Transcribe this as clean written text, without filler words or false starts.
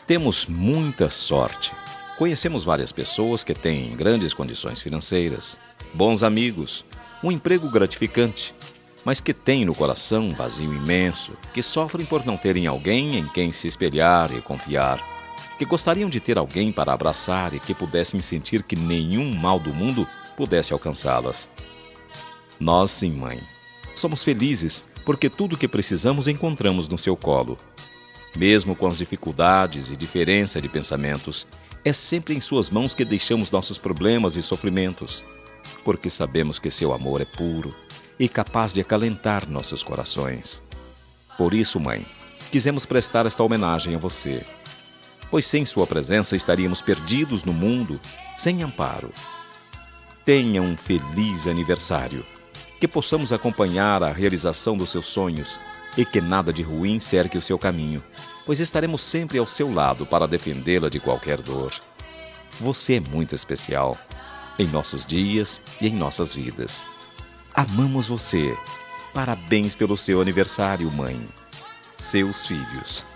Temos muita sorte. Conhecemos várias pessoas que têm grandes condições financeiras, bons amigos, um emprego gratificante, mas que têm no coração um vazio imenso, que sofrem por não terem alguém em quem se espelhar e confiar, que gostariam de ter alguém para abraçar e que pudessem sentir que nenhum mal do mundo pudesse alcançá-las. Nós, sim, mãe, somos felizes porque tudo o que precisamos encontramos no seu colo. Mesmo com as dificuldades e diferença de pensamentos, é sempre em suas mãos que deixamos nossos problemas e sofrimentos, porque sabemos que seu amor é puro e capaz de acalentar nossos corações. Por isso, mãe, quisemos prestar esta homenagem a você, pois sem sua presença estaríamos perdidos no mundo, sem amparo. Tenha um feliz aniversário, que possamos acompanhar a realização dos seus sonhos e que nada de ruim cerque o seu caminho, pois estaremos sempre ao seu lado para defendê-la de qualquer dor. Você é muito especial, em nossos dias e em nossas vidas. Amamos você. Parabéns pelo seu aniversário, mãe. Seus filhos.